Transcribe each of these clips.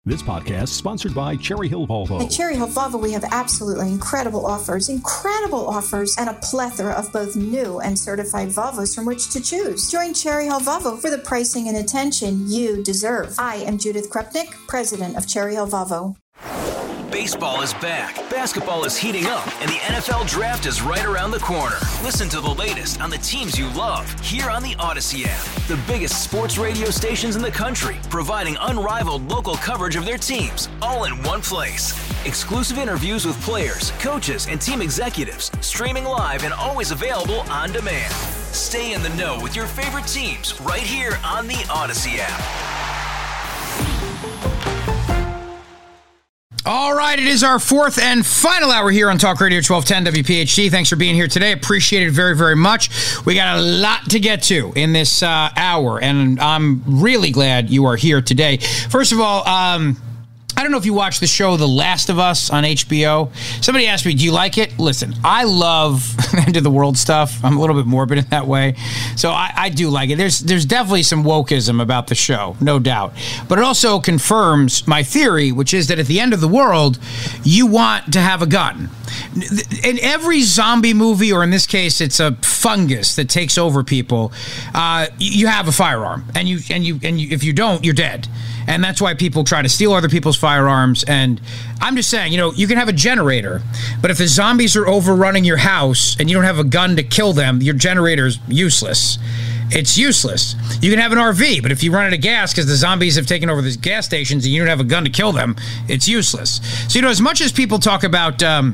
This podcast is sponsored by Cherry Hill Volvo. At Cherry Hill Volvo, we have absolutely incredible offers, and a plethora of both new and certified Volvos from which to choose. Join Cherry Hill Volvo for the pricing and attention you deserve. I am Judith Krupnik, president of Cherry Hill Volvo. Baseball is back, basketball is heating up, and the NFL Draft is right around the corner. Listen to the latest on the teams you love here on the Odyssey app. The biggest sports radio stations in the country, providing unrivaled local coverage of their teams, all in one place. Exclusive interviews with players, coaches, and team executives, streaming live and always available on demand. Stay in the know with your favorite teams right here on the Odyssey app. All right, it is our fourth and final hour here on Talk Radio 1210 WPHT. Thanks for being here today. Appreciate it very, very much. We got a lot to get to in this hour, and I'm really glad you are here today. First of all, I don't know if you watch the show The Last of Us on HBO. Somebody asked me, do you like it? Listen, I love end of the world stuff. I'm a little bit morbid in that way. So I do like it. There's definitely some wokeism about the show, no doubt. But it also confirms my theory, which is that at the end of the world, you want to have a gun. In every zombie movie, or in this case, it's a fungus that takes over people, you have a firearm. And if you don't, you're dead. And that's why people try to steal other people's firearms. And I'm just saying, you can have a generator, but if the zombies are overrunning your house and you don't have a gun to kill them, your generator's useless. It's useless. You can have an RV, but if you run out of gas because the zombies have taken over the gas stations and you don't have a gun to kill them, it's useless. So, as much as people talk about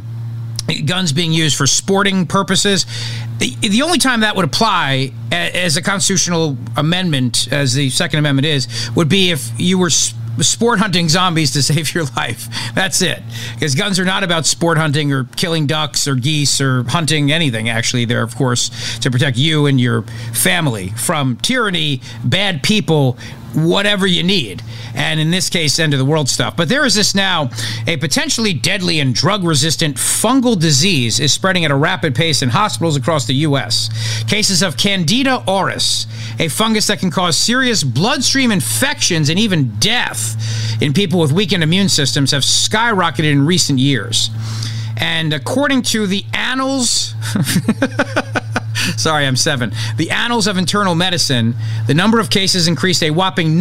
guns being used for sporting purposes, the only time that would apply as a constitutional amendment, as the Second Amendment is, would be if you were sport hunting zombies to save your life. That's it. Because guns are not about sport hunting or killing ducks or geese or hunting anything. Actually, they're, of course, to protect you and your family from tyranny, bad people, whatever you need. And in this case, end of the world stuff. But there is this now, a potentially deadly and drug-resistant fungal disease is spreading at a rapid pace in hospitals across the U.S. Cases of Candida auris, a fungus that can cause serious bloodstream infections and even death in people with weakened immune systems, have skyrocketed in recent years. And according to the Annals... Sorry, I'm 7. The Annals of Internal Medicine, the number of cases increased a whopping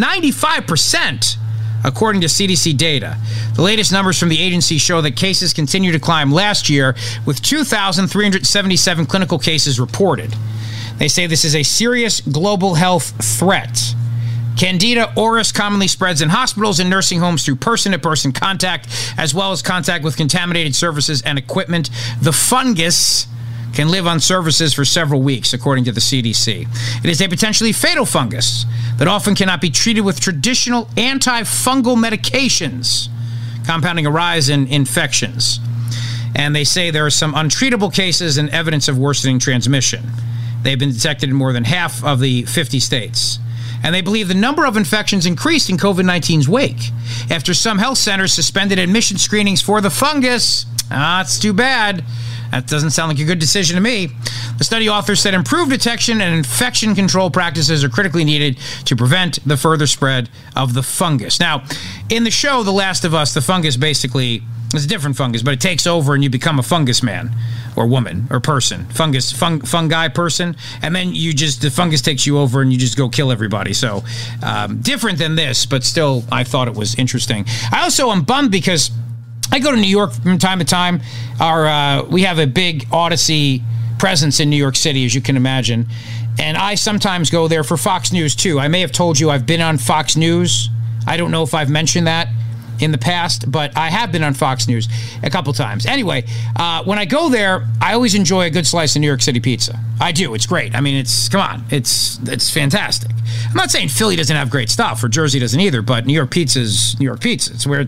95%, according to CDC data. The latest numbers from the agency show that cases continue to climb last year, with 2,377 clinical cases reported. They say this is a serious global health threat. Candida auris commonly spreads in hospitals and nursing homes through person-to-person contact, as well as contact with contaminated surfaces and equipment. The fungus can live on surfaces for several weeks, according to the CDC. It is a potentially fatal fungus that often cannot be treated with traditional antifungal medications, compounding a rise in infections. And they say there are some untreatable cases and evidence of worsening transmission. They've been detected in more than half of the 50 states. And they believe the number of infections increased in COVID-19's wake after some health centers suspended admission screenings for the fungus. It's too bad. That doesn't sound like a good decision to me. The study authors said improved detection and infection control practices are critically needed to prevent the further spread of the fungus. Now, in the show The Last of Us, the fungus basically is a different fungus, but it takes over and you become a fungus man or woman or person. Fungi person. And then the fungus takes you over and you just go kill everybody. So different than this, but still I thought it was interesting. I also am bummed because I go to New York from time to time. We have a big Odyssey presence in New York City, as you can imagine. And I sometimes go there for Fox News, too. I may have told you I've been on Fox News. I don't know if I've mentioned that in the past, but I have been on Fox News a couple times. Anyway, when I go there, I always enjoy a good slice of New York City pizza. I do. It's great. I mean, it's fantastic. I'm not saying Philly doesn't have great stuff, or Jersey doesn't either, but New York pizza is New York pizza. It's where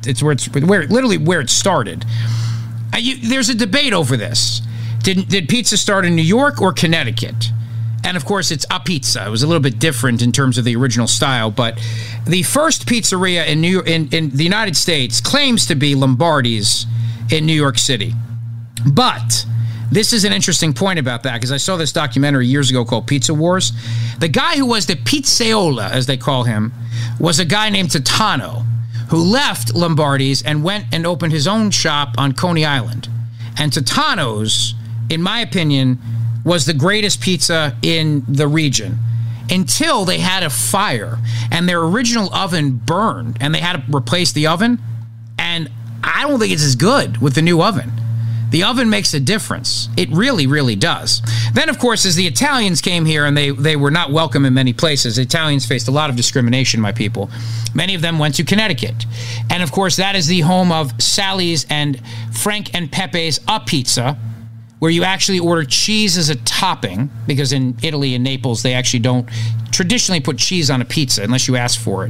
it started. There's a debate over this. Did pizza start in New York or Connecticut? And of course, it's a pizza. It was a little bit different in terms of the original style, but the first pizzeria in the United States claims to be Lombardi's in New York City. But this is an interesting point about that, because I saw this documentary years ago called Pizza Wars. The guy who was the pizzaiola, as they call him, was a guy named Totano, who left Lombardi's and went and opened his own shop on Coney Island. And Totano's, in my opinion, was the greatest pizza in the region until they had a fire and their original oven burned and they had to replace the oven. And I don't think it's as good with the new oven. The oven makes a difference. It really, really does. Then, of course, as the Italians came here and they were not welcome in many places, Italians faced a lot of discrimination, my people. Many of them went to Connecticut. And, of course, that is the home of Sally's and Frank and Pepe's A Pizza, where you actually order cheese as a topping, because in Italy and Naples, they actually don't traditionally put cheese on a pizza unless you ask for it.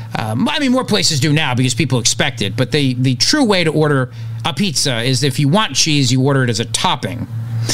I mean, more places do now because people expect it, but the true way to order a pizza is if you want cheese, you order it as a topping.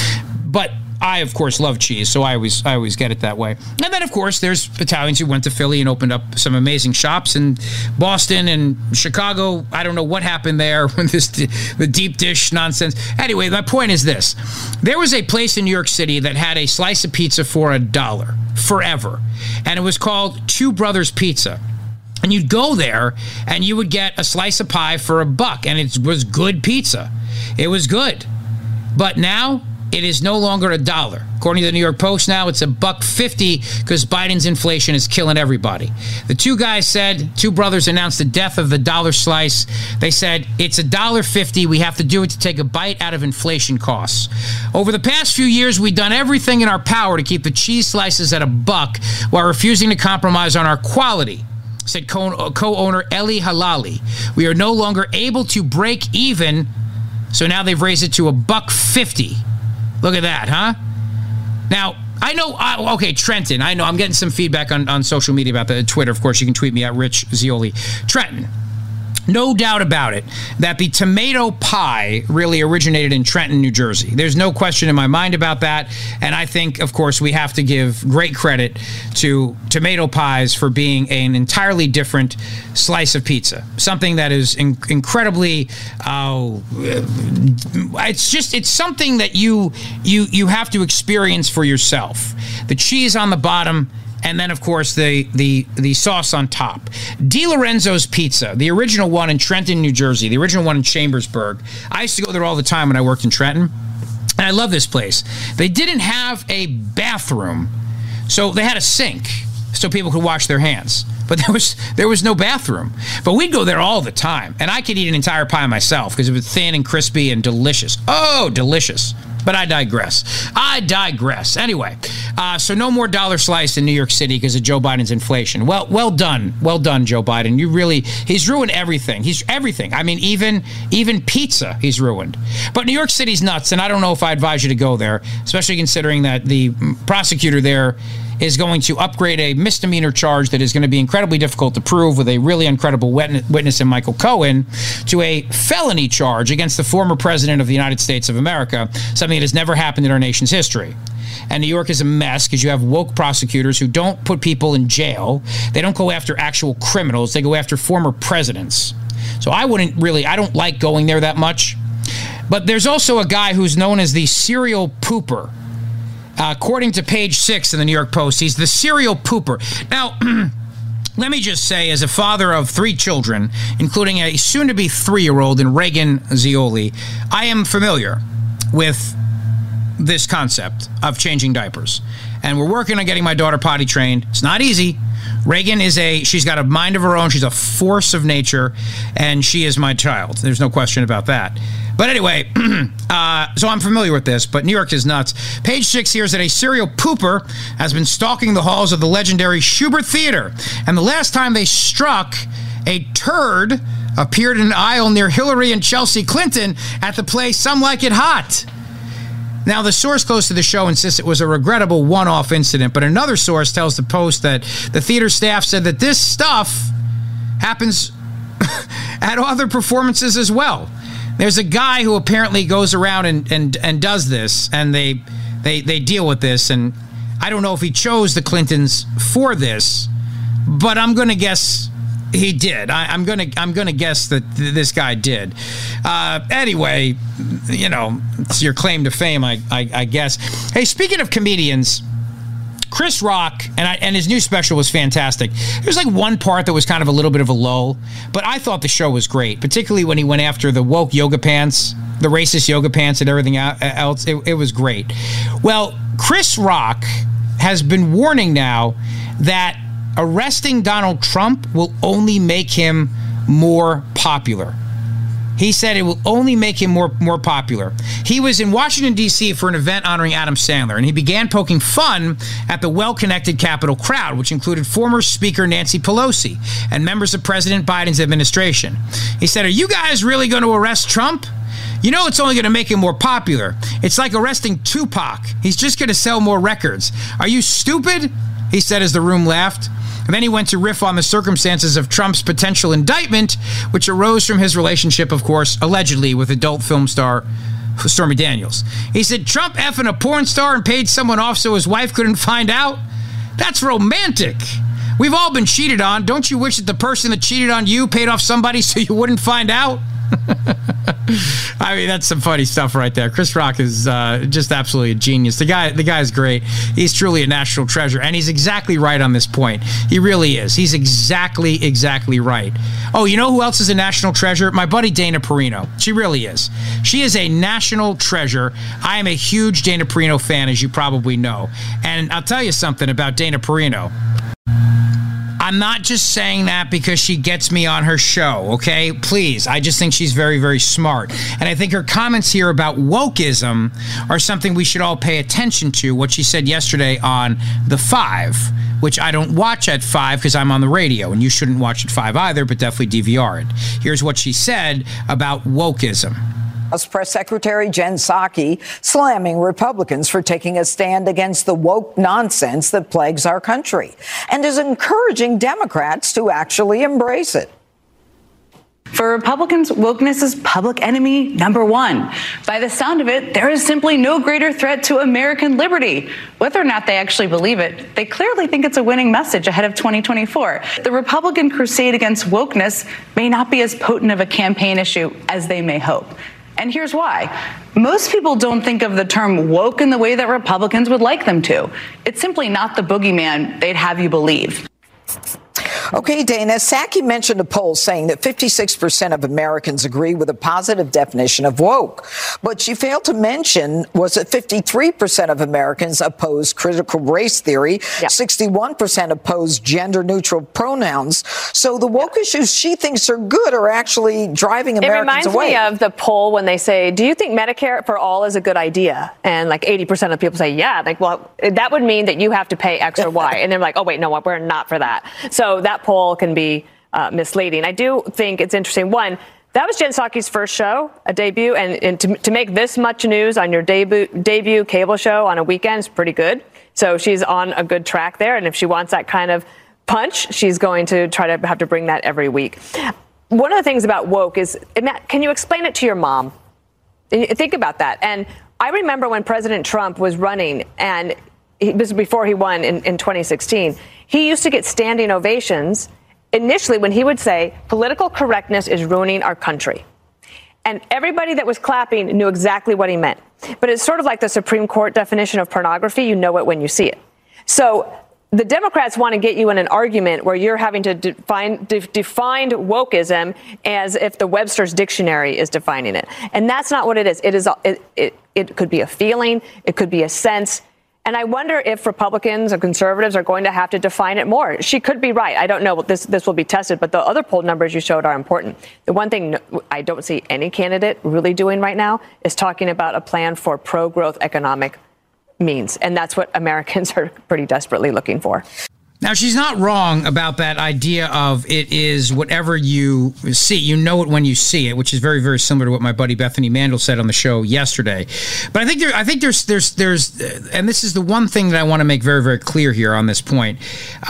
But I, of course, love cheese, so I always get it that way. And then, of course, there's Italians who went to Philly and opened up some amazing shops in Boston and Chicago. I don't know what happened there when the deep dish nonsense. Anyway, my point is this. There was a place in New York City that had a slice of pizza for $1 forever, and it was called Two Brothers Pizza. And you'd go there, and you would get a slice of pie for $1, and it was good pizza. It was good. But now, it is no longer $1. According to the New York Post now, it's $1.50 because Biden's inflation is killing everybody. The two brothers announced the death of the dollar slice. They said, it's $1.50. We have to do it to take a bite out of inflation costs. Over the past few years, we've done everything in our power to keep the cheese slices at $1 while refusing to compromise on our quality, said co-owner Eli Halali. We are no longer able to break even, so now they've raised it to $1.50. Look at that, huh? Now, I know, okay, Trenton, I know, I'm getting some feedback on social media about that. Twitter, of course, you can tweet me at Rich Zeoli. Trenton, no doubt about it that the tomato pie really originated in Trenton, New Jersey. There's no question in my mind about that. And I think, of course, we have to give great credit to tomato pies for being an entirely different slice of pizza. Something that is incredibly, it's something that you have to experience for yourself. The cheese on the bottom, and then, of course, the sauce on top. Di Lorenzo's Pizza, the original one in Trenton, New Jersey, the original one in Chambersburg. I used to go there all the time when I worked in Trenton, and I love this place. They didn't have a bathroom, so they had a sink so people could wash their hands. But there was no bathroom. But we'd go there all the time, and I could eat an entire pie myself because it was thin and crispy and delicious. Oh, delicious. But I digress. Anyway, so no more dollar slice in New York City because of Joe Biden's inflation. Well done, Joe Biden. He's ruined everything. He's everything. I mean, even pizza he's ruined. But New York City's nuts, and I don't know if I advise you to go there, especially considering that the prosecutor there is going to upgrade a misdemeanor charge that is going to be incredibly difficult to prove with a really incredible witness in Michael Cohen to a felony charge against the former president of the United States of America, something that has never happened in our nation's history. And New York is a mess because you have woke prosecutors who don't put people in jail. They don't go after actual criminals. They go after former presidents. So I don't like going there that much. But there's also a guy who's known as the serial pooper. According to page 6 in the New York Post, he's the serial pooper. Now, let me just say, as a father of 3 children, including a soon-to-be 3-year-old in Reagan Zeoli, I am familiar with this concept of changing diapers. And we're working on getting my daughter potty trained. It's not easy. Reagan she's got a mind of her own. She's a force of nature, and she is my child. There's no question about that. But anyway, so I'm familiar with this, but New York is nuts. Page 6 here is that a serial pooper has been stalking the halls of the legendary Shubert Theater. And the last time they struck, a turd appeared in an aisle near Hillary and Chelsea Clinton at the play Some Like It Hot. Now, the source close to the show insists it was a regrettable one-off incident, but another source tells the Post that the theater staff said that this stuff happens at other performances as well. There's a guy who apparently goes around and does this, and they deal with this, and I don't know if he chose the Clintons for this, but I'm going to guess he did. I'm gonna guess that this guy did. Anyway, it's your claim to fame, I guess. Hey, speaking of comedians, Chris Rock, and his new special was fantastic. There's like one part that was kind of a little bit of a lull, but I thought the show was great, particularly when he went after the woke yoga pants, the racist yoga pants, and everything else. It was great. Well, Chris Rock has been warning now that arresting Donald Trump will only make him more popular. He said it will only make him more popular. He was in Washington, D.C. for an event honoring Adam Sandler, and he began poking fun at the well-connected Capitol crowd, which included former Speaker Nancy Pelosi and members of President Biden's administration. He said, "Are you guys really going to arrest Trump? You know it's only going to make him more popular. It's like arresting Tupac. He's just going to sell more records. Are you stupid?" he said as the room laughed. And then he went to riff on the circumstances of Trump's potential indictment, which arose from his relationship, of course, allegedly with adult film star Stormy Daniels. He said, "Trump effing a porn star and paid someone off so his wife couldn't find out? That's romantic. We've all been cheated on. Don't you wish that the person that cheated on you paid off somebody so you wouldn't find out?" I mean, that's some funny stuff right there. Chris Rock is just absolutely a genius. The guy's great. He's truly a national treasure, and he's exactly right on this point. He really is. He's exactly right. Oh, you know who else is a national treasure? My buddy Dana Perino. She really is. She is a national treasure. I am a huge Dana Perino fan, as you probably know. And I'll tell you something about Dana Perino. I'm not just saying that because she gets me on her show, okay? Please, I just think she's very, very smart. And I think her comments here about wokeism are something we should all pay attention to, what she said yesterday on The Five, which I don't watch at 5 because I'm on the radio, and you shouldn't watch at 5 either, but definitely DVR it. Here's what she said about wokeism. House Press Secretary Jen Psaki slamming Republicans for taking a stand against the woke nonsense that plagues our country and is encouraging Democrats to actually embrace it. For Republicans, wokeness is public enemy number one. By the sound of it, there is simply no greater threat to American liberty. Whether or not they actually believe it, they clearly think it's a winning message ahead of 2024. The Republican crusade against wokeness may not be as potent of a campaign issue as they may hope. And here's why. Most people don't think of the term woke in the way that Republicans would like them to. It's simply not the boogeyman they'd have you believe. Okay, Dana, Psaki mentioned a poll saying that 56% of Americans agree with a positive definition of woke. But she failed to mention was that 53% of Americans oppose critical race theory, 61% oppose gender-neutral pronouns. So the woke issues she thinks are good are actually driving Americans away. It reminds me of the poll when they say, do you think Medicare for all is a good idea? And like 80% of people say, yeah. Like, well, that would mean that you have to pay X or Y. And they're like, oh, wait, no, we're not for that. So that poll can be misleading. I do think it's interesting. One, that was Jen Psaki's first show, a debut, and to make this much news on your debut cable show on a weekend is pretty good. So she's on a good track there, and if she wants that kind of punch, she's going to try to have to bring that every week. One of the things about woke is, can you explain it to your mom? Think about that. And I remember when President Trump was running, and this was before he won in 2016, he used to get standing ovations initially when he would say, political correctness is ruining our country. And everybody that was clapping knew exactly what he meant. But it's sort of like the Supreme Court definition of pornography. You know it when you see it. So the Democrats want to get you in an argument where you're having to define wokeism as if the Webster's Dictionary is defining it. And that's not what it is. It could be a feeling. It could be a sense. And I wonder if Republicans or conservatives are going to have to define it more. She could be right. I don't know. This will be tested. But the other poll numbers you showed are important. The one thing I don't see any candidate really doing right now is talking about a plan for pro-growth economic means. And that's what Americans are pretty desperately looking for. Now, she's not wrong about that idea of it is whatever you see. You know it when you see it, which is very, very similar to what my buddy Bethany Mandel said on the show yesterday. But I think there's and this is the one thing that I want to make very, very clear here on this point.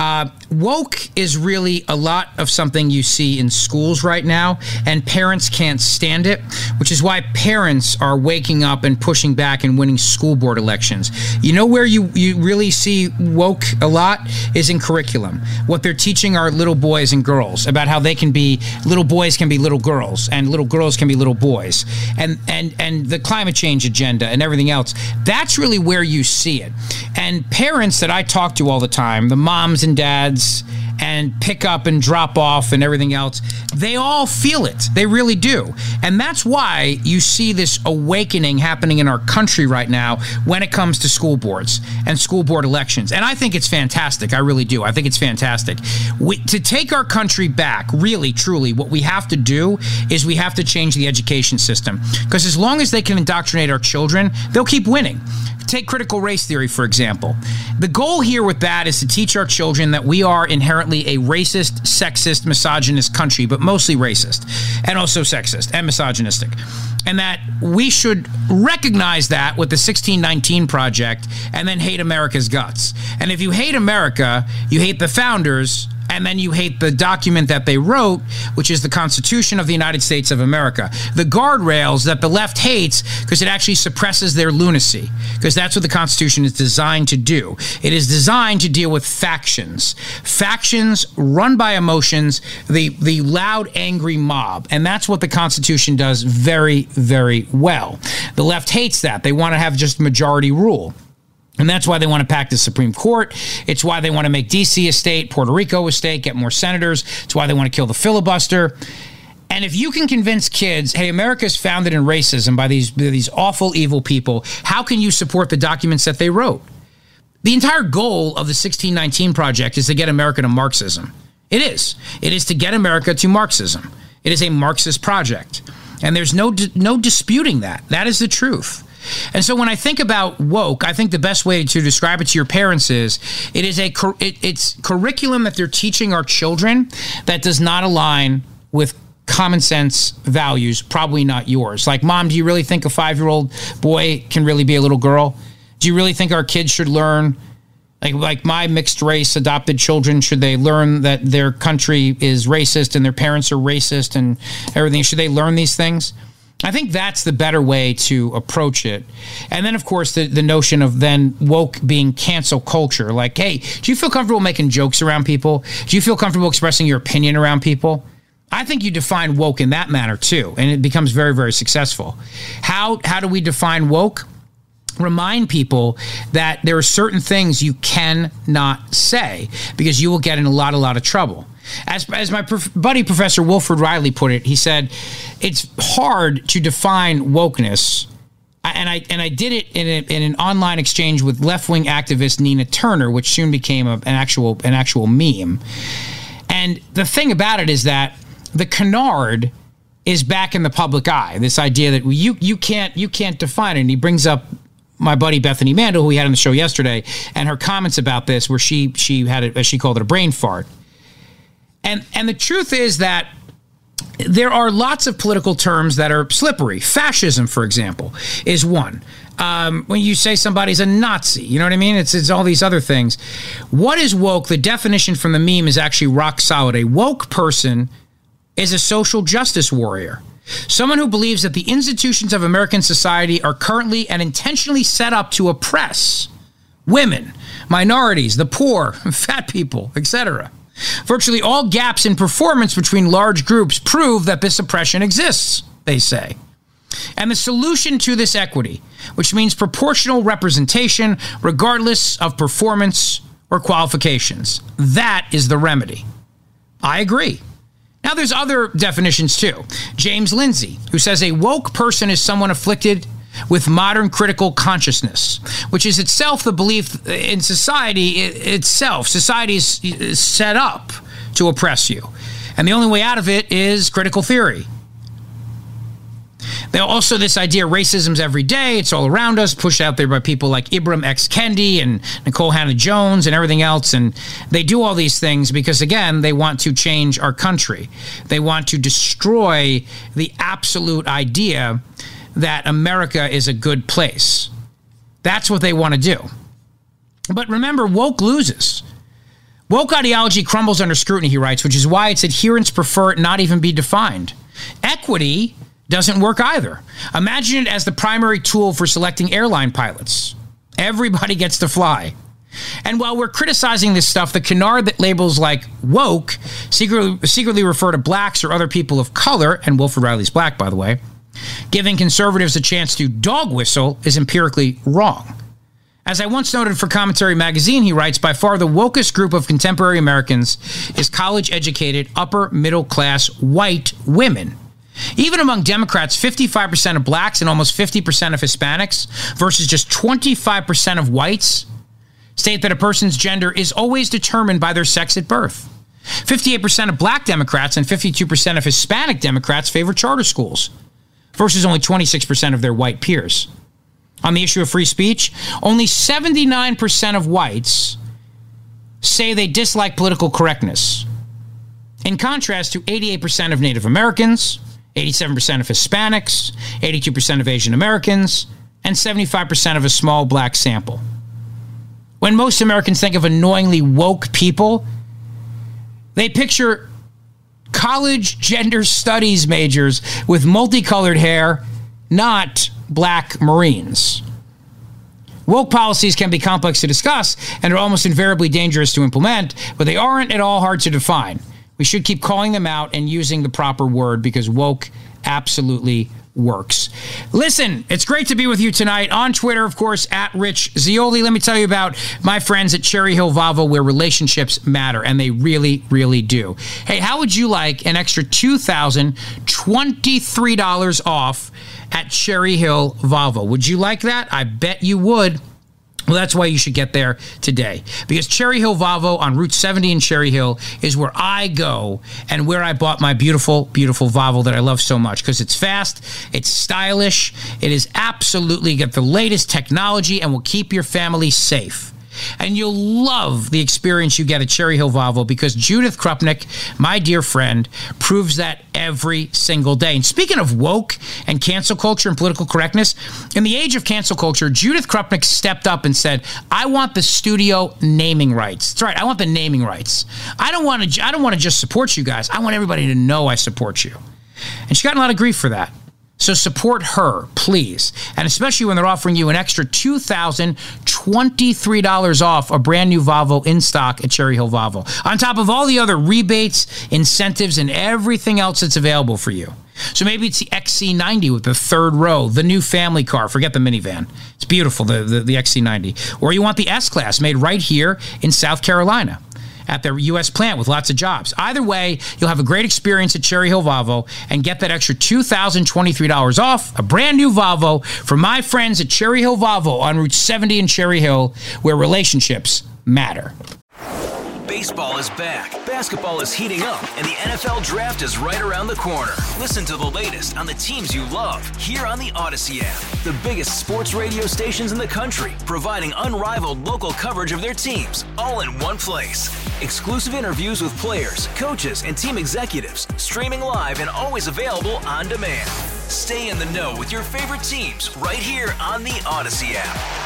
woke is really a lot of something you see in schools right now, and parents can't stand it, which is why parents are waking up and pushing back and winning school board elections. You know where you really see woke a lot is in curriculum. What they're teaching our little boys and girls about how they can be, little boys can be little girls, and little girls can be little boys, and the climate change agenda and everything else. That's really where you see it. And parents that I talk to all the time, the moms and dads, and pick up and drop off and everything else, they all feel it. They really do. And that's why you see this awakening happening in our country right now when it comes to school boards and school board elections. And I think it's fantastic. I really do. I think it's fantastic. To take our country back, really, truly, what we have to do is we have to change the education system. Because as long as they can indoctrinate our children, they'll keep winning. Take critical race theory, for example. The goal here with that is to teach our children that we are inherently a racist, sexist, misogynist country, but mostly racist and also sexist and misogynistic. And that we should recognize that with the 1619 Project and then hate America's guts. And if you hate America, you hate the founders, and then you hate the document that they wrote, which is the Constitution of the United States of America. The guardrails that the left hates because it actually suppresses their lunacy, because that's what the Constitution is designed to do. It is designed to deal with factions. Factions run by emotions, the loud, angry mob. And that's what the Constitution does very, very well. The left hates that. They want to have just majority rule. And that's why they want to pack the Supreme Court. It's why they want to make D.C. a state, Puerto Rico a state, get more senators. It's why they want to kill the filibuster. And if you can convince kids, hey, America is founded in racism by these awful, evil people, how can you support the documents that they wrote? The entire goal of the 1619 Project is to get America to Marxism. It is. It is to get America to Marxism. It is a Marxist project. And there's no disputing that. That is the truth. And so when I think about woke, I think the best way to describe it to your parents is it's curriculum that they're teaching our children that does not align with common sense values, probably not yours. Like, Mom, do you really think a 5-year-old boy can really be a little girl? Do you really think our kids should learn, like my mixed race adopted children, should they learn that their country is racist and their parents are racist and everything? Should they learn these things? I think that's the better way to approach it. And then, of course, the notion of then woke being cancel culture. Like, hey, do you feel comfortable making jokes around people? Do you feel comfortable expressing your opinion around people? I think you define woke in that manner, too, and it becomes very, very successful. How do we define woke? Remind people that there are certain things you cannot say because you will get in a lot of trouble. As my buddy Professor Wilfred Riley put it, he said, it's hard to define wokeness. And I did it in an online exchange with left-wing activist Nina Turner, which soon became an actual meme. And the thing about it is that the canard is back in the public eye. This idea that you can't define it. And he brings up my buddy Bethany Mandel, who we had on the show yesterday, and her comments about this, where she had it, as she called it, a brain fart. And the truth is that there are lots of political terms that are slippery. Fascism, for example, is one. When you say somebody's a Nazi, you know what I mean? It's all these other things. What is woke? The definition from the meme is actually rock solid. A woke person is a social justice warrior. Someone who believes that the institutions of American society are currently and intentionally set up to oppress women, minorities, the poor, fat people, etc. Virtually all gaps in performance between large groups prove that this oppression exists, they say. And the solution to this equity, which means proportional representation regardless of performance or qualifications, that is the remedy. I agree. Now, there's other definitions, too. James Lindsay, who says a woke person is someone afflicted with modern critical consciousness, which is itself the belief in society itself. Society is set up to oppress you. And the only way out of it is critical theory. There also this idea racism's every day. It's all around us, pushed out there by people like Ibram X. Kendi and Nicole Hannah-Jones and everything else. And they do all these things because, again, they want to change our country. They want to destroy the absolute idea that America is a good place. That's what they want to do. But remember, woke loses. Woke ideology crumbles under scrutiny, he writes, which is why its adherents prefer it not even be defined. Equity doesn't work either. Imagine it as the primary tool for selecting airline pilots. Everybody gets to fly. And while we're criticizing this stuff, the canard that labels like woke secretly refer to blacks or other people of color, and Wilford Riley's black, by the way, giving conservatives a chance to dog whistle is empirically wrong. As I once noted for Commentary Magazine, he writes, by far the wokest group of contemporary Americans is college-educated, upper-middle-class white women. Even among Democrats, 55% of blacks and almost 50% of Hispanics versus just 25% of whites state that a person's gender is always determined by their sex at birth. 58% of black Democrats and 52% of Hispanic Democrats favor charter schools versus only 26% of their white peers. On the issue of free speech, only 79% of whites say they dislike political correctness. In contrast to 88% of Native Americans, 87% of Hispanics, 82% of Asian Americans, and 75% of a small black sample. When most Americans think of annoyingly woke people, they picture college gender studies majors with multicolored hair, not black Marines. Woke policies can be complex to discuss and are almost invariably dangerous to implement, but they aren't at all hard to define. We should keep calling them out and using the proper word because woke absolutely works. Listen, it's great to be with you tonight on Twitter, of course, at Rich Zeoli. Let me tell you about my friends at Cherry Hill Volvo, where relationships matter, and they really, really do. Hey, how would you like an extra $2,023 off at Cherry Hill Volvo? Would you like that? I bet you would. Well, that's why you should get there today, because Cherry Hill Volvo on Route 70 in Cherry Hill is where I go and where I bought my beautiful, beautiful Volvo that I love so much, because it's fast, it's stylish, it is absolutely got the latest technology and will keep your family safe. And you'll love the experience you get at Cherry Hill Volvo because Judith Krupnik, my dear friend, proves that every single day. And speaking of woke and cancel culture and political correctness, in the age of cancel culture, Judith Krupnik stepped up and said, I want the studio naming rights. That's right, I want the naming rights. I don't want to just support you guys. I want everybody to know I support you. And she got a lot of grief for that. So support her, please. And especially when they're offering you an extra $2,023 off a brand new Volvo in stock at Cherry Hill Volvo. On top of all the other rebates, incentives, and everything else that's available for you. So maybe it's the XC90 with the third row, the new family car. Forget the minivan. It's beautiful, the XC90. Or you want the S-Class made right here in South Carolina at their U.S. plant with lots of jobs. Either way, you'll have a great experience at Cherry Hill Volvo and get that extra $2,023 off a brand new Volvo from my friends at Cherry Hill Volvo on Route 70 in Cherry Hill, where relationships matter. Baseball is back, basketball is heating up, and the NFL Draft is right around the corner. Listen to the latest on the teams you love here on the Odyssey app. The biggest sports radio stations in the country, providing unrivaled local coverage of their teams, all in one place. Exclusive interviews with players, coaches, and team executives, streaming live and always available on demand. Stay in the know with your favorite teams right here on the Odyssey app.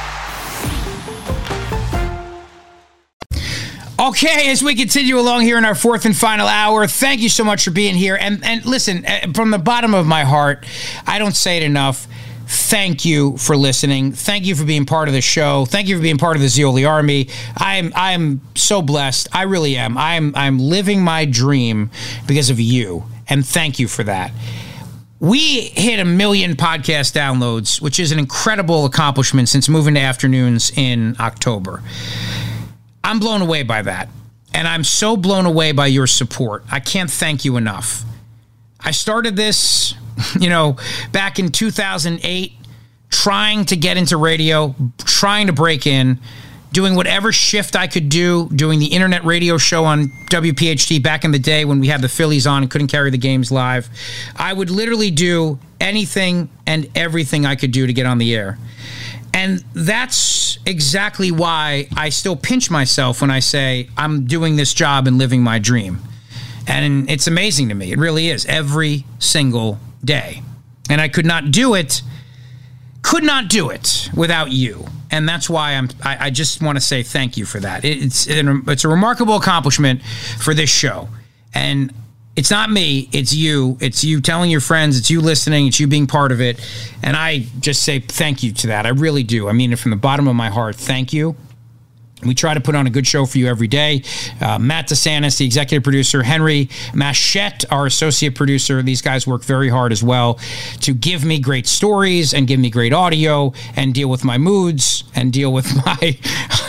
Okay, as we continue along here in our fourth and final hour, thank you so much for being here. And listen, from the bottom of my heart, I don't say it enough. Thank you for listening. Thank you for being part of the show. Thank you for being part of the Zeoli Army. I'm so blessed. I really am. I'm living my dream because of you. And thank you for that. We hit 1 million podcast downloads, which is an incredible accomplishment since moving to afternoons in October. I'm blown away by that, and I'm so blown away by your support. I can't thank you enough. I started this, back in 2008, trying to get into radio, trying to break in, doing whatever shift I could do, doing the internet radio show on WPHT back in the day when we had the Phillies on and couldn't carry the games live. I would literally do anything and everything I could do to get on the air. And that's exactly why I still pinch myself when I say I'm doing this job and living my dream. And it's amazing to me. It really is every single day. And I could not do it could not do it without you. And that's why I just want to say thank you for that. It's a remarkable accomplishment for this show. And it's not me, it's you. It's you telling your friends, it's you listening, it's you being part of it. And I just say thank you to that. I really do. I mean it from the bottom of my heart. Thank you. We try to put on a good show for you every day. Matt DeSantis, the executive producer, Henry Machette, our associate producer. These guys work very hard as well to give me great stories and give me great audio and deal with my moods and deal with my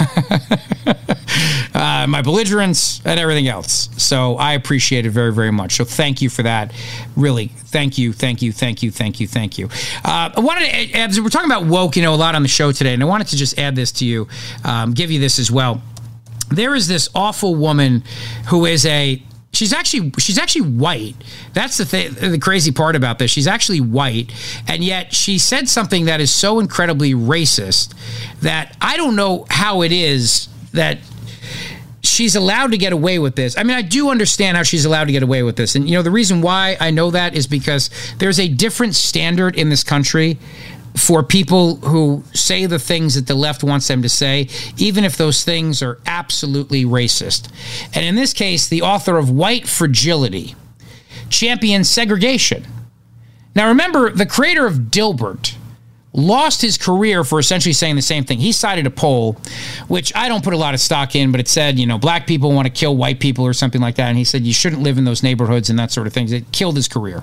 my belligerence and everything else. So I appreciate it very, very much. So thank you for that. Really, thank you, thank you, thank you, thank you, thank you. I wanted to add, we're talking about woke, a lot on the show today, and I wanted to just add this to you, give you this as well. There is this awful woman who is she's actually white. That's the crazy part about this. She's actually white, and yet she said something that is so incredibly racist that I don't know how it is that she's allowed to get away with this. I mean, I do understand how she's allowed to get away with this. And, the reason why I know that is because there's a different standard in this country for people who say the things that the left wants them to say, even if those things are absolutely racist. And in this case, the author of White Fragility champions segregation. Now, remember, the creator of Dilbert lost his career for essentially saying the same thing. He cited a poll, which I don't put a lot of stock in, but it said, black people want to kill white people or something like that. And he said, you shouldn't live in those neighborhoods and that sort of thing. It killed his career.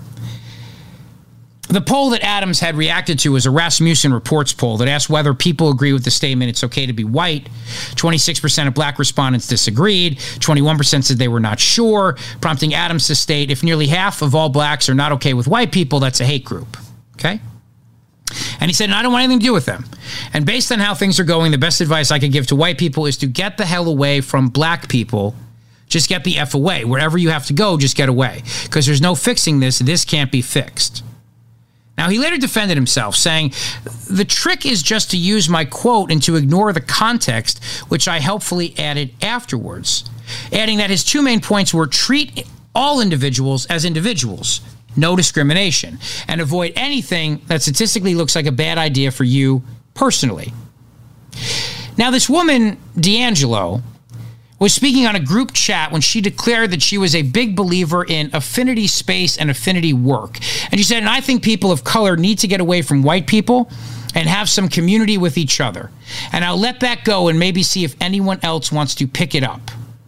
The poll that Adams had reacted to was a Rasmussen Reports poll that asked whether people agree with the statement, it's okay to be white. 26% of black respondents disagreed. 21% said they were not sure, prompting Adams to state, if nearly half of all blacks are not okay with white people, that's a hate group. Okay? And he said, I don't want anything to do with them. And based on how things are going, the best advice I could give to white people is to get the hell away from black people. Just get the F away. Wherever you have to go, just get away. Because there's no fixing this. This can't be fixed. Now, he later defended himself, saying, the trick is just to use my quote and to ignore the context, which I helpfully added afterwards, adding that his two main points were treat all individuals as individuals, no discrimination, and avoid anything that statistically looks like a bad idea for you personally. Now, this woman, D'Angelo, was speaking on a group chat when she declared that she was a big believer in affinity space and affinity work. And she said, and I think people of color need to get away from white people and have some community with each other. And I'll let that go and maybe see if anyone else wants to pick it up.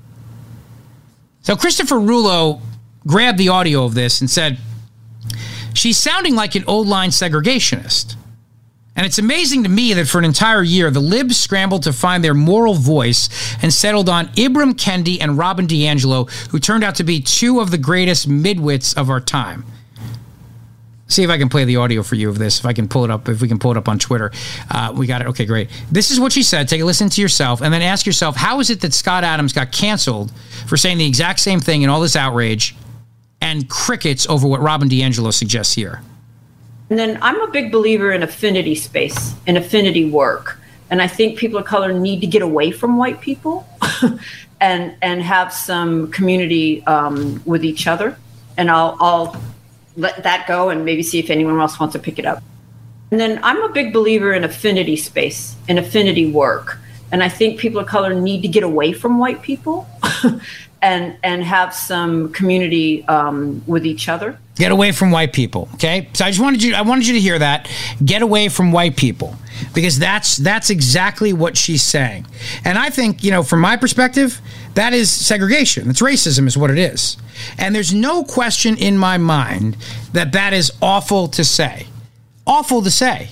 So Christopher Rullo grabbed the audio of this and said, she's sounding like an old line segregationist. And it's amazing to me that for an entire year, the libs scrambled to find their moral voice and settled on Ibram Kendi and Robin DiAngelo, who turned out to be two of the greatest midwits of our time. See if I can play the audio for you of this, if we can pull it up on Twitter. We got it. Okay, great. This is what she said. Take a listen to yourself and then ask yourself, how is it that Scott Adams got canceled for saying the exact same thing in all this outrage and crickets over what Robin DiAngelo suggests here? And then I'm a big believer in affinity space and affinity work. And I think people of color need to get away from white people and have some community with each other. And I'll let that go and maybe see if anyone else wants to pick it up. And then I'm a big believer in affinity space and affinity work. And I think people of color need to get away from white people and have some community with each other. Get away from white people, okay? So I wanted you to hear that. Get away from white people, because that's exactly what she's saying. And I think, from my perspective, that is segregation. It's racism is what it is. And there's no question in my mind that is awful to say. Awful to say.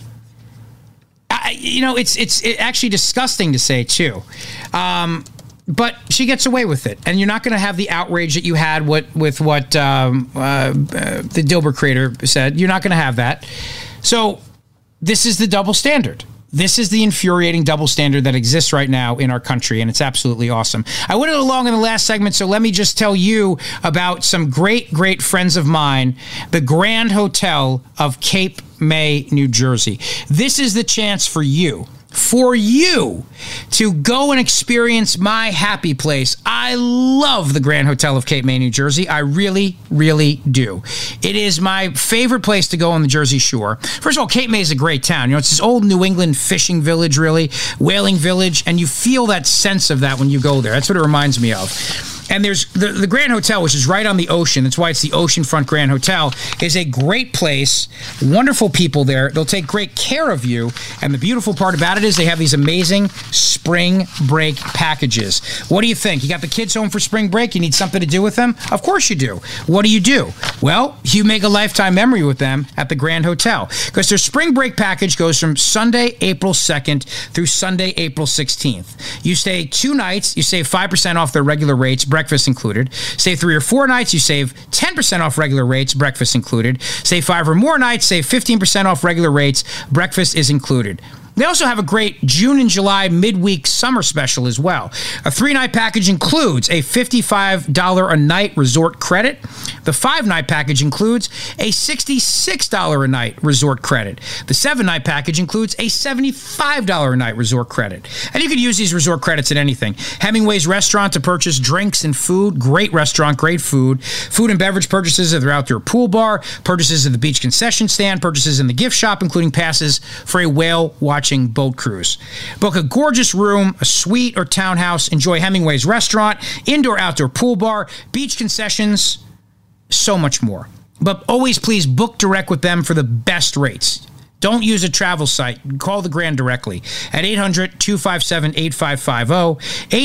It's actually disgusting to say, too. But she gets away with it, and you're not going to have the outrage that you had with what the Dilbert creator said. You're not going to have that. So this is the double standard. This is the infuriating double standard that exists right now in our country, and it's absolutely awesome. I went along in the last segment, so let me just tell you about some great, great friends of mine, the Grand Hotel of Cape May, New Jersey. This is the chance for you to go and experience my happy place. I love the Grand Hotel of Cape May, New Jersey. I really, really do. It is my favorite place to go on the Jersey Shore. First of all, Cape May is a great town. It's this old New England fishing village, really, whaling village, and you feel that sense of that when you go there. That's what it reminds me of. And there's the Grand Hotel, which is right on the ocean. That's why it's the Oceanfront Grand Hotel. Is a great place. Wonderful people there. They'll take great care of you. And the beautiful part about it is they have these amazing spring break packages. What do you think? You got the kids home for spring break? You need something to do with them? Of course you do. What do? Well, you make a lifetime memory with them at the Grand Hotel. Because their spring break package goes from Sunday, April 2nd through Sunday, April 16th. You stay 2 nights. You save 5% off their regular rates, breakfast included. Stay 3 or 4 nights, you save 10% off regular rates, breakfast included. Stay 5 or more nights, save 15% off regular rates, breakfast is included. They also have a great June and July midweek summer special as well. A 3-night package includes a $55 a night resort credit. The 5-night package includes a $66 a night resort credit. The 7-night package includes a $75 a night resort credit. And you can use these resort credits at anything. Hemingway's Restaurant to purchase drinks and food. Great restaurant, great food. Food and beverage purchases at their outdoor pool bar. Purchases at the beach concession stand. Purchases in the gift shop, including passes for a whale watching boat cruise. Book a gorgeous room, a suite or townhouse. Enjoy Hemingway's Restaurant, indoor-outdoor pool bar, beach concessions, so much more. But always please book direct with them for the best rates. Don't use a travel site. Call the Grand directly at 800-257-8550,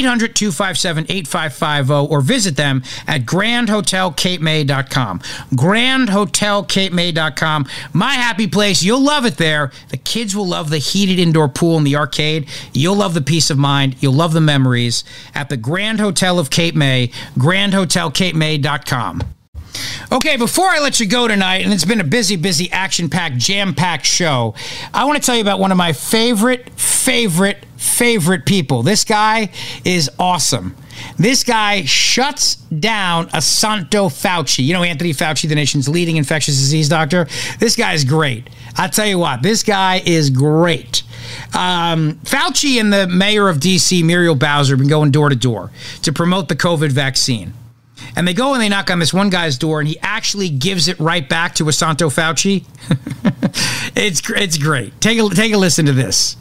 800-257-8550, or visit them at grandhotelcapemay.com. grandhotelcapemay.com. My happy place. You'll love it there. The kids will love the heated indoor pool in the arcade. You'll love the peace of mind. You'll love the memories at the Grand Hotel of Cape May, grandhotelcapemay.com. Okay, before I let you go tonight, and it's been a busy, action-packed, jam-packed show, I want to tell you about one of my favorite people. This guy is awesome. This guy shuts down Assunto Fauci. You know Anthony Fauci, the nation's leading infectious disease doctor? This guy is great. I'll tell you what, this guy is great. Fauci and the mayor of D.C., Muriel Bowser, have been going door to door to promote the COVID vaccine. And they go and they knock on this one guy's door, and he actually gives it right back to Assunto Fauci. It's great. Take a listen to this.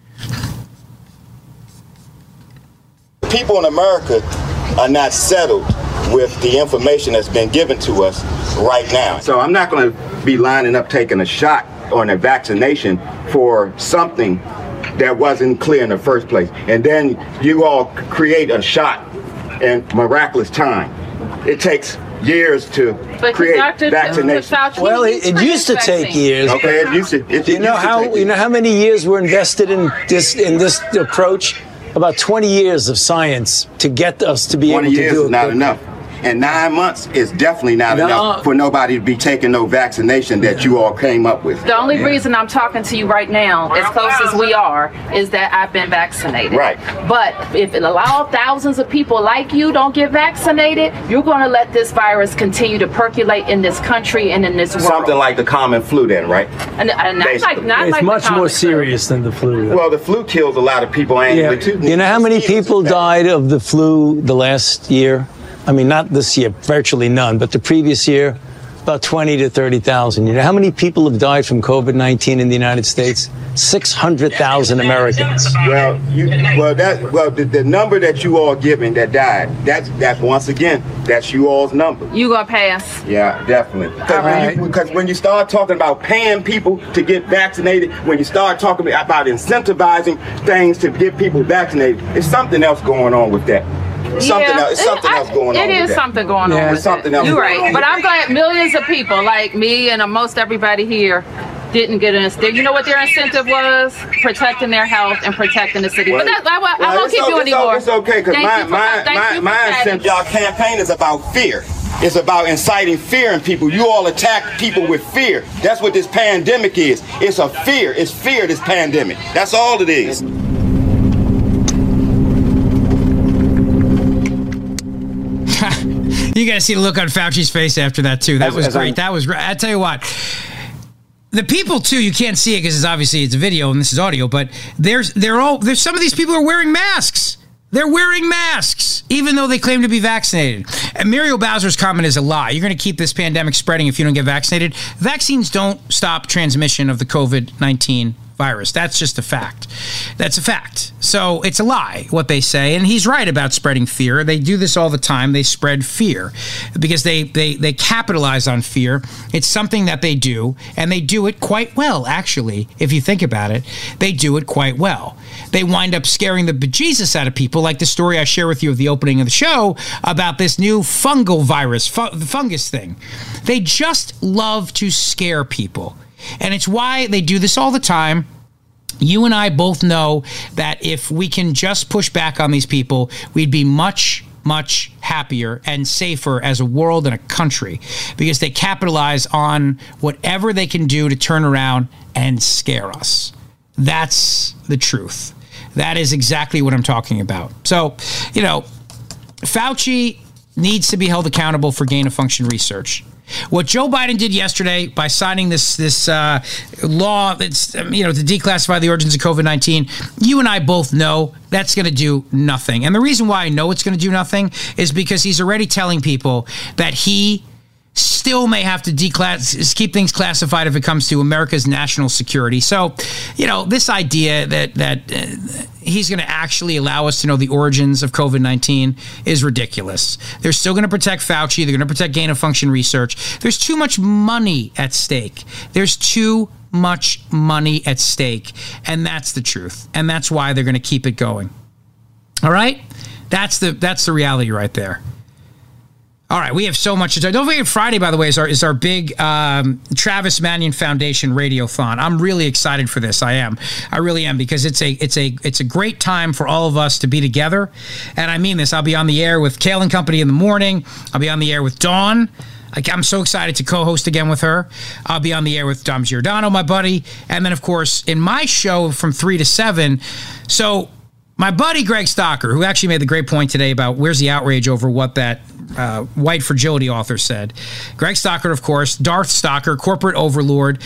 People in America are not settled with the information that's been given to us right now. So I'm not going to be lining up taking a shot or a vaccination for something that wasn't clear in the first place. And then you all create a shot in miraculous time. It takes years to create vaccination. Well, it used to take years. Okay, it used to. You know how many years were invested in this approach? About 20 years of science to get us to be able to do it. 20 years is not enough. And 9 months is definitely not enough for nobody to be taking no vaccination that you all came up with. The only reason I'm talking to you right now, as close as we are, is that I've been vaccinated. Right. But if it allows thousands of people like you don't get vaccinated, you're going to let this virus continue to percolate in this country and in this world. Something like the common flu then, right? And it's much more serious than the flu. Well, the flu kills a lot of people annually, too. You know how many people died of the flu the last year? I mean, not this year, virtually none, but the previous year, about 20 to 30,000. You know how many people have died from COVID-19 in the United States? 600,000 Americans. The number that you all giving that died, that's once again, that's you all's number. You gonna pass? Yeah, definitely. Because when you start talking about paying people to get vaccinated, when you start talking about incentivizing things to get people vaccinated, there's something else going on with that. Something else going on. It is something going on with something else. You're right. But I'm glad millions of people like me and most everybody here didn't get an incentive. You know what their incentive was? Protecting their health and protecting the city. But I won't keep you anymore. It's okay, because my incentive, y'all campaign is about fear. It's about inciting fear in people. You all attack people with fear. That's what this pandemic is. It's a fear. It's fear, this pandemic. That's all it is. You got to see the look on Fauci's face after that, too. That was great. That was great. I tell you what. The people, too, you can't see it because it's a video and this is audio, but there's some of these people are wearing masks. They're wearing masks, even though they claim to be vaccinated. And Muriel Bowser's comment is a lie. You're going to keep this pandemic spreading if you don't get vaccinated. Vaccines don't stop transmission of the COVID-19 virus. That's just a fact. That's a fact. So it's a lie, what they say. And he's right about spreading fear. They do this all the time. They spread fear because they capitalize on fear. It's something that they do, and they do it quite well, actually. If you think about it, they do it quite well. They wind up scaring the bejesus out of people, like the story I share with you at the opening of the show about this new fungal virus, the fungus thing. They just love to scare people. And it's why they do this all the time. You and I both know that if we can just push back on these people, we'd be much, much happier and safer as a world and a country, because they capitalize on whatever they can do to turn around and scare us. That's the truth. That is exactly what I'm talking about. So, Fauci needs to be held accountable for gain-of-function research. What Joe Biden did yesterday by signing this law that's, to declassify the origins of COVID-19, you and I both know that's going to do nothing. And the reason why I know it's going to do nothing is because he's already telling people that he still may have to keep things classified if it comes to America's national security. So, this idea that he's going to actually allow us to know the origins of COVID-19 is ridiculous. They're still going to protect Fauci. They're going to protect gain-of-function research. There's too much money at stake. There's too much money at stake. And that's the truth. And that's why they're going to keep it going. All right? That's the reality right there. All right, we have so much to talk. Don't forget, Friday, by the way, is our big Travis Manion Foundation Radiothon. I'm really excited for this. I really am, because it's a great time for all of us to be together. And I mean this. I'll be on the air with Kale and Company in the morning. I'll be on the air with Dawn. I'm so excited to co-host again with her. I'll be on the air with Dom Giordano, my buddy. And then, of course, in my show from 3 to 7. So my buddy Greg Stocker, who actually made the great point today about where's the outrage over what that white fragility author said. Greg Stocker, of course, Darth Stocker, corporate overlord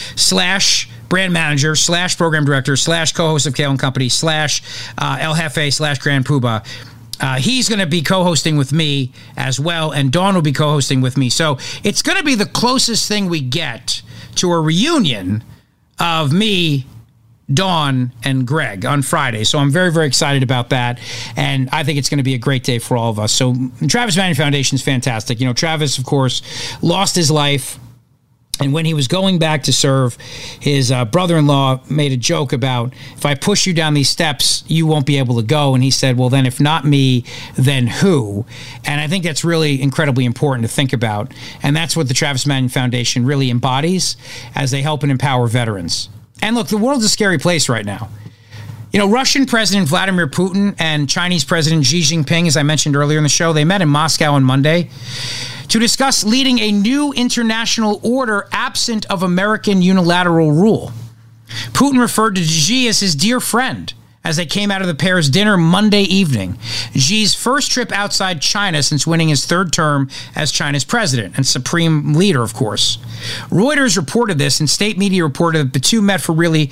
/ brand manager / program director / co-host of Kale & Company / El Jefe / Grand Poobah. He's going to be co-hosting with me as well, and Dawn will be co-hosting with me. So it's going to be the closest thing we get to a reunion of me, Dawn, and Greg on Friday. So I'm very, very excited about that. And I think it's going to be a great day for all of us. So Travis Manion Foundation is fantastic. Travis, of course, lost his life. And when he was going back to serve, his brother-in-law made a joke about, if I push you down these steps, you won't be able to go. And he said, well, then if not me, then who? And I think that's really incredibly important to think about. And that's what the Travis Manion Foundation really embodies as they help and empower veterans. And look, the world's a scary place right now. Russian President Vladimir Putin and Chinese President Xi Jinping, as I mentioned earlier in the show, they met in Moscow on Monday to discuss leading a new international order absent of American unilateral rule. Putin referred to Xi as his dear friend as they came out of the pair's dinner Monday evening. Xi's first trip outside China since winning his third term as China's president and supreme leader, of course. Reuters reported this, and state media reported that the two met for roughly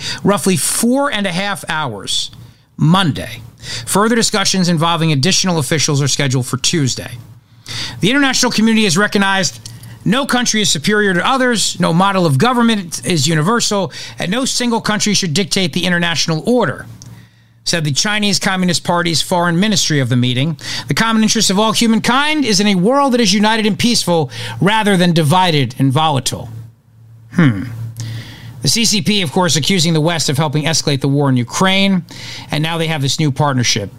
4.5 hours Monday. Further discussions involving additional officials are scheduled for Tuesday. The international community has recognized no country is superior to others, no model of government is universal, and no single country should dictate the international order, said the Chinese Communist Party's foreign ministry of the meeting. The common interest of all humankind is in a world that is united and peaceful rather than divided and volatile. The CCP, of course, accusing the West of helping escalate the war in Ukraine, and now they have this new partnership.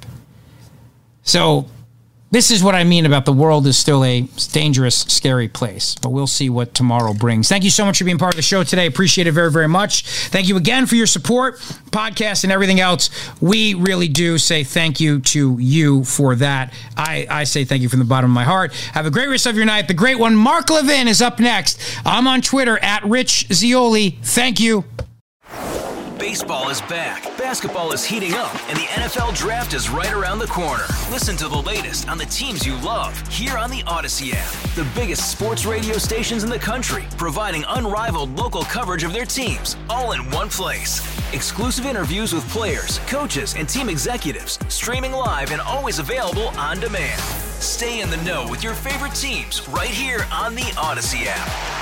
So this is what I mean about the world is still a dangerous, scary place. But we'll see what tomorrow brings. Thank you so much for being part of the show today. Appreciate it very, very much. Thank you again for your support, podcast, and everything else. We really do say thank you to you for that. I say thank you from the bottom of my heart. Have a great rest of your night. The great one, Mark Levin, is up next. I'm on Twitter @RichZioli. Thank you. Baseball is back, basketball is heating up, and the NFL Draft is right around the corner. Listen to the latest on the teams you love here on the Odyssey app. The biggest sports radio stations in the country, providing unrivaled local coverage of their teams, all in one place. Exclusive interviews with players, coaches, and team executives, streaming live and always available on demand. Stay in the know with your favorite teams right here on the Odyssey app.